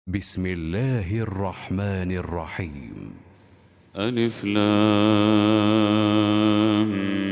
بسم الله الرحمن الرحيم. ألف لام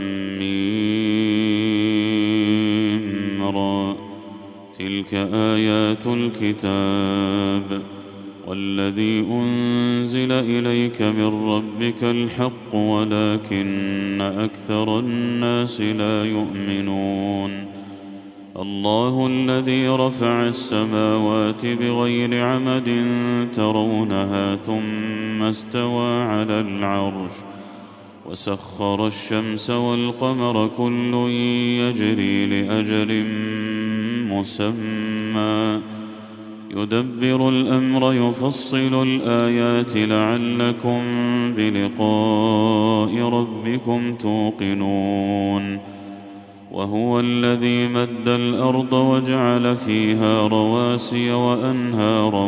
ميم را. تلك آيات الكتاب والذي أنزل إليك من ربك الحق ولكن أكثر الناس لا يؤمنون. الله الذي رفع السماوات بغير عمد ترونها ثم استوى على العرش وسخر الشمس والقمر كل يجري لأجل مسمى يدبر الأمر يفصل الآيات لعلكم بلقاء ربكم توقنون. وهو الذي مد الأرض وجعل فيها رواسي وأنهارا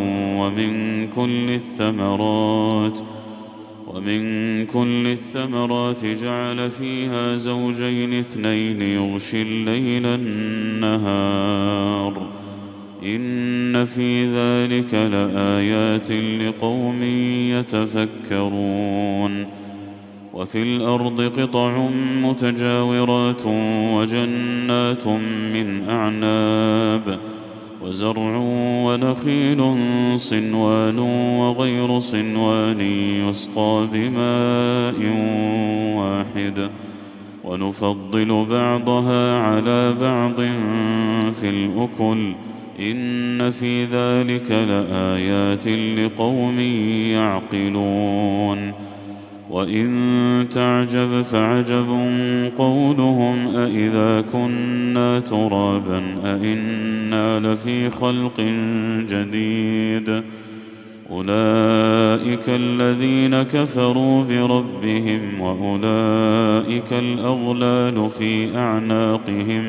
ومن كل الثمرات جعل فيها زوجين اثنين يغشي الليل النهار إن في ذلك لآيات لقوم يتفكرون. وفي الأرض قطع متجاورات وجنات من أعناب وزرع ونخيل صنوان وغير صنوان يسقى بماء واحد ونفضل بعضها على بعض في الأكل إن في ذلك لآيات لقوم يعقلون. وإن تعجب فعجب قولهم أإذا كنا ترابا أإنا لفي خلق جديد أولئك الذين كفروا بربهم وأولئك الأغلال في أعناقهم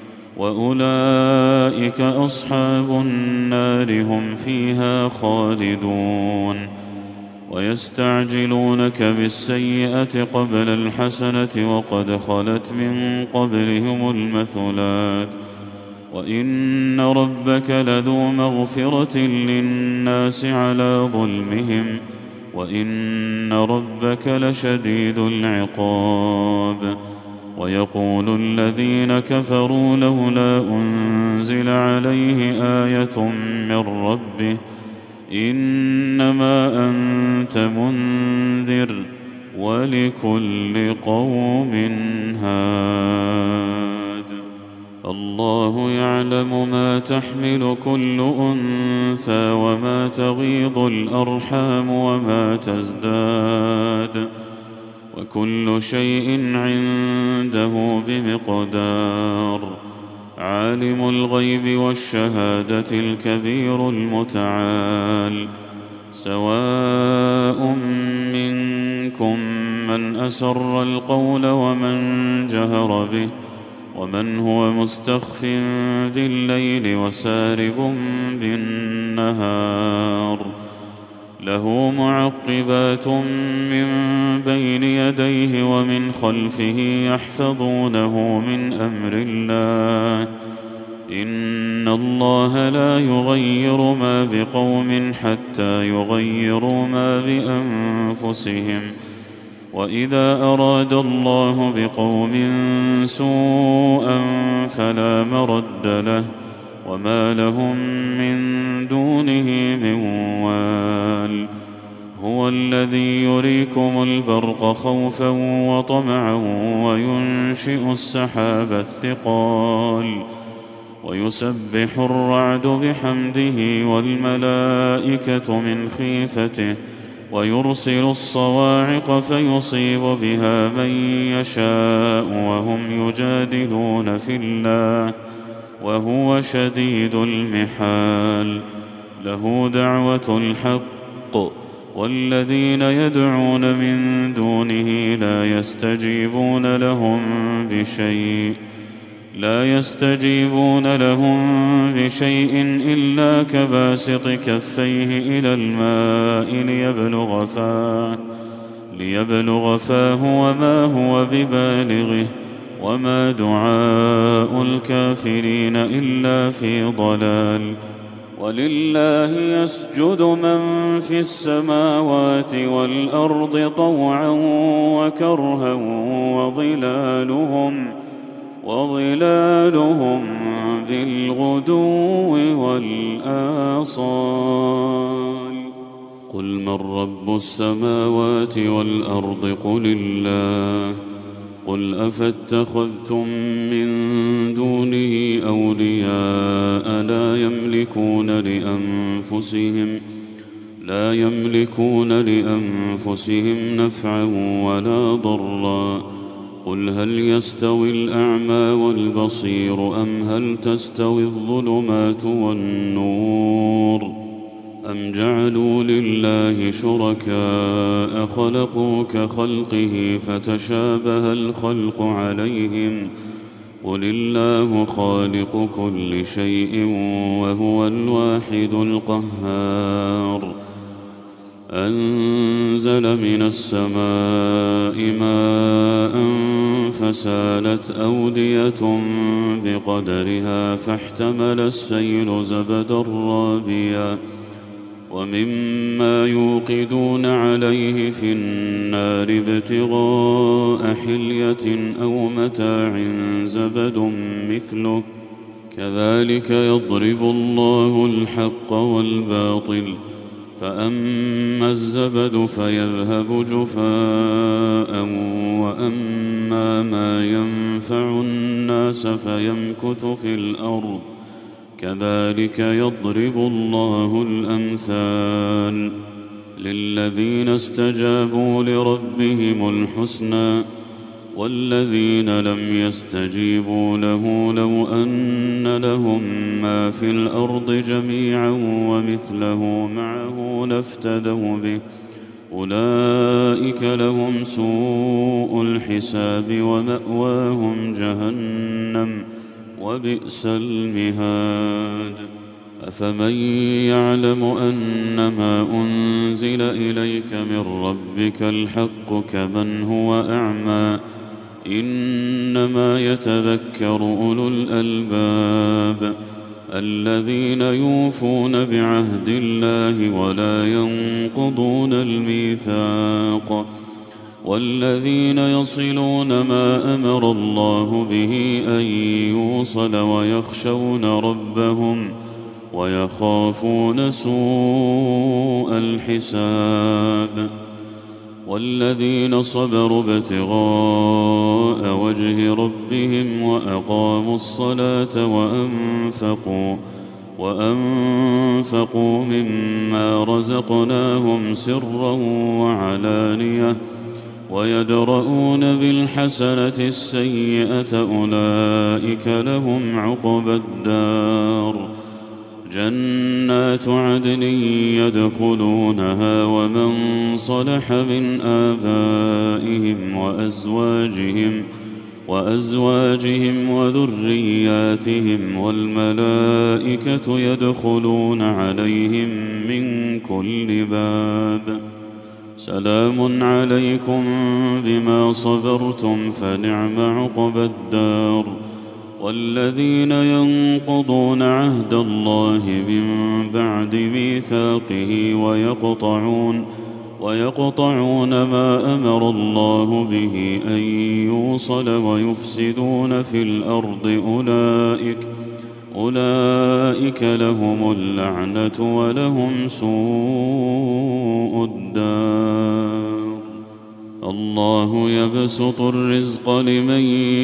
وأولئك أصحاب النار هم فيها خالدون. ويستعجلونك بالسيئة قبل الحسنة وقد خلت من قبلهم المثلات وإن ربك لذو مغفرة للناس على ظلمهم وإن ربك لشديد العقاب. ويقول الذين كفروا لولا أنزل عليه آية من ربه إنما أنت منذر ولكل قوم هاد. الله يعلم ما تحمل كل أنثى وما تغيض الأرحام وما تزداد وكل شيء عنده بمقدار. عالم الغيب والشهادة الكبير المتعال. سواء منكم من أسر القول ومن جهر به ومن هو مستخف بالليل وسارب بالنهار له معقبات من بين يديه ومن خلفه يحفظونه من أمر الله إن الله لا يغير ما بقوم حتى يغيروا ما بأنفسهم وإذا أراد الله بقوم سوءا فلا مرد له وما لهم من دونه من وال. هو الذي يريكم البرق خوفا وطمعا وينشئ السحاب الثقال ويسبح الرعد بحمده والملائكة من خيفته ويرسل الصواعق فيصيب بها من يشاء وهم يجادلون في الله وهو شديد المحال. له دعوة الحق والذين يدعون من دونه لا يستجيبون لهم بشيء إلا كباسط كفيه إلى الماء ليبلغ فاه وما هو ببالغه وما دعاء الكافرين إلا في ضلال ولله يسجد من في السماوات والأرض طوعا وكرها وظلالهم بالغدو والآصال. قل من رب السماوات والأرض قل الله. قل أفاتخذتم من دونه أولياء لا يملكون لأنفسهم نفعا ولا ضرا. قل هل يستوي الأعمى والبصير أم هل تستوي الظلمات والنور أم جعلوا لله شركاء خلقوا كخلقه فتشابه الخلق عليهم. قل الله خالق كل شيء وهو الواحد القهار. أنزل من السماء ماء فسالت أودية بقدرها فاحتمل السيل زبدا رابيا ومما يوقدون عليه في النار ابتغاء حلية أو متاع زبد مثله كذلك يضرب الله الحق والباطل. فأما الزبد فيذهب جفاء وأما ما ينفع الناس فيمكث في الأرض كذلك يضرب الله الأمثال. للذين استجابوا لربهم الحسنى والذين لم يستجيبوا له لو أن لهم ما في الأرض جميعا ومثله معه لافتدوا به أولئك لهم سوء الحساب ومأواهم جهنم وبئس المهاد. أفمن يعلم أنما أنزل إليك من ربك الحق كمن هو أعمى إنما يتذكر أولو الألباب الذين يوفون بعهد الله ولا ينقضون الميثاق والذين يصلون ما أمر الله به أن يوصل ويخشون ربهم ويخافون سوء الحساب. والذين صبروا ابتغاء وجه ربهم وأقاموا الصلاة وأنفقوا مما رزقناهم سرا وعلانية ويدرؤون بالحسنة السيئة أولئك لهم عقبى الدار. جنات عدن يدخلونها ومن صلح من آبائهم وأزواجهم وذرياتهم والملائكة يدخلون عليهم من كل باب. سلام عليكم بما صبرتم فنعم عقبى الدار. والذين ينقضون عهد الله من بعد ميثاقه ويقطعون ما أمر الله به أن يوصل ويفسدون في الأرض أولئك لهم اللعنة ولهم سوء الدار. الله يبسط الرزق لمن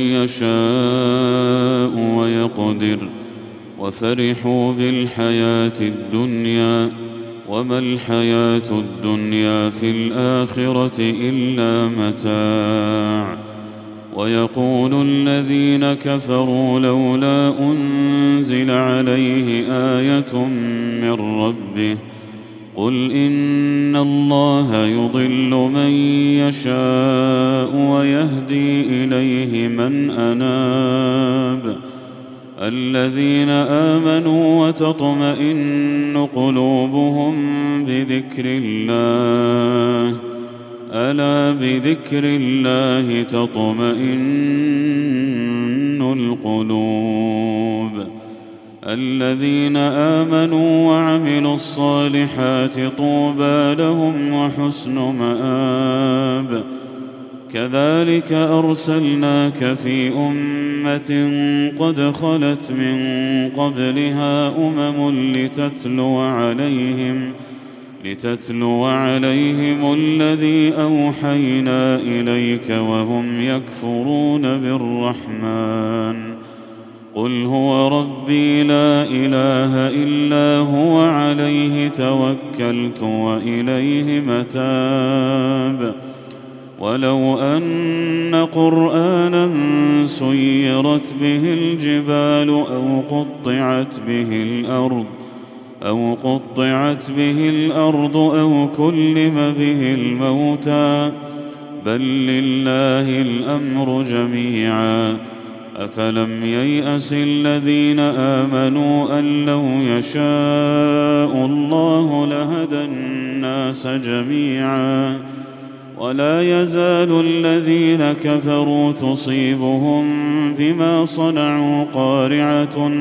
يشاء ويقدر وفرحوا بالحياة الدنيا وما الحياة الدنيا في الآخرة إلا متاع. ويقول الذين كفروا لولا أنزل عليه آية من ربه قل إن الله يضل من يشاء ويهدي إليه من أناب. الذين آمنوا وتطمئن قلوبهم بذكر الله ألا بذكر الله تطمئن القلوب. الذين آمنوا وعملوا الصالحات طوبى لهم وحسن مآب. كذلك أرسلناك في أمة قد خلت من قبلها لتتلو عليهم الذي أوحينا إليك وهم يكفرون بالرحمن. قل هو ربي لا إله إلا هو عليه توكلت وإليه متاب. ولو أن قرآنا سيرت به الجبال أو قطعت به الأرض أو كلم به الموتى بل لله الأمر جميعا. أفلم ييأس الذين آمنوا أن لو يشاء الله لهدى الناس جميعا. ولا يزال الذين كفروا تصيبهم بما صنعوا قارعة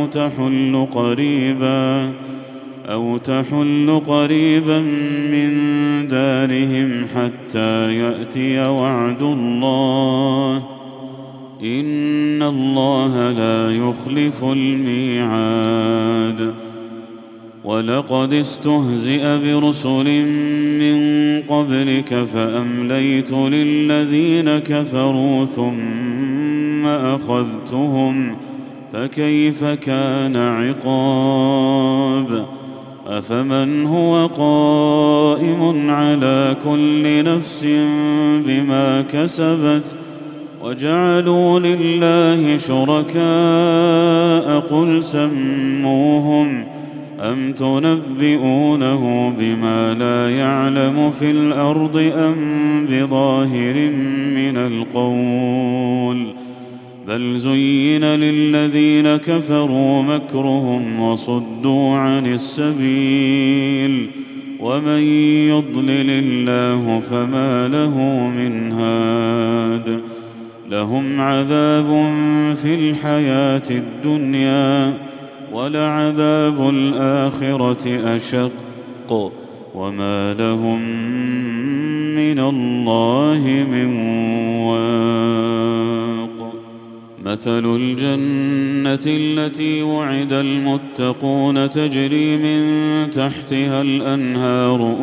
أو تحل قريبا من دارهم حتى يأتي وعد الله إن الله لا يخلف الميعاد. ولقد استهزئ برسل من قبلك فأمليت للذين كفروا ثم أخذتهم فكيف كان عقاب. أفمن هو قائم على كل نفس بما كسبت وجعلوا لله شركاء قل سموهم أم تنبئونه بما لا يعلم في الأرض أم بظاهر من القول بل زين للذين كفروا مكرهم وصدوا عن السبيل ومن يضلل الله فما له من هاد. لهم عذاب في الحياة الدنيا ولعذاب الآخرة أشق وما لهم من الله من واق. مثل الجنة التي وعد المتقون تجري من تحتها الأنهار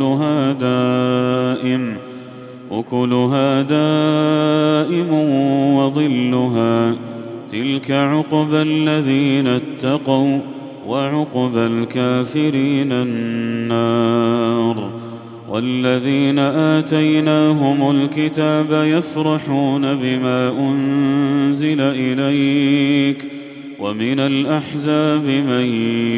أكلها دائم وظلها تلك عقبى الذين اتقوا وعقبى الكافرين النار. والذين آتيناهم الكتاب يفرحون بما أنزل إليك ومن الأحزاب من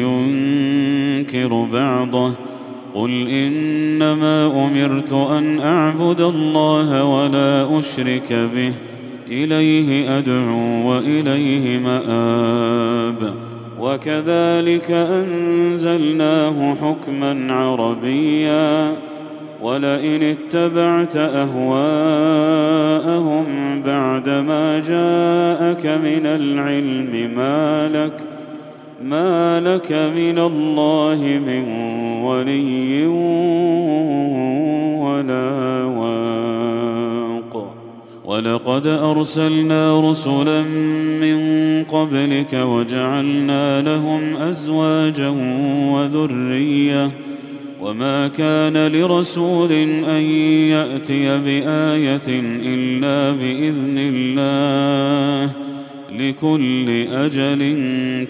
ينكر بعضه قل إنما أمرت أن أعبد الله ولا أشرك به إليه أدعو وإليه مآب. وكذلك أنزلناه حكما عربيا ولئن اتبعت أهواءهم بعدما جاءك من العلم ما لك من الله من ولي ولا واق. ولقد أرسلنا رسلا من قبلك وجعلنا لهم أزواجا وذرية وما كان لرسول أن يأتي بآية إلا بإذن الله لكل أجل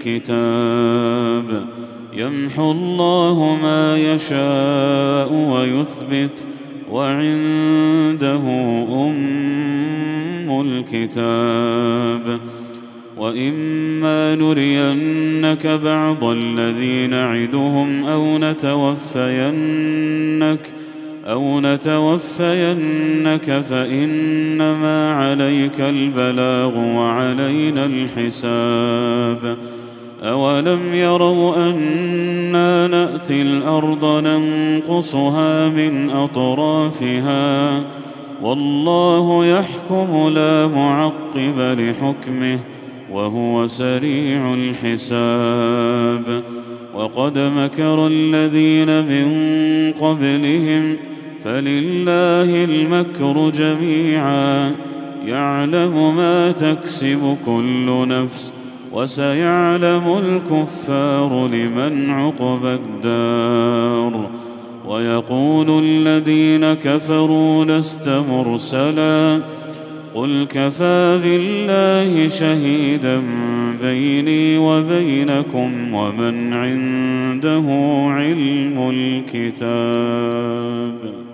كتاب. يمحو الله ما يشاء ويثبت وعنده أم الكتاب. وإما نرينك بعض الذي نعدهم أو نتوفينك فإنما عليك البلاغ وعلينا الحساب. أولم يروا أنا نأتي الأرض ننقصها من وهو سريع الحساب. وقد مكر الذين من قبلهم فلله المكر جميعا يعلم ما تكسب كل نفس وسيعلم الكفار لمن عقبى الدار. ويقول الذين كفروا لست مرسلا قل كفى بالله شهيدا بيني وبينكم ومن عنده علم الكتاب.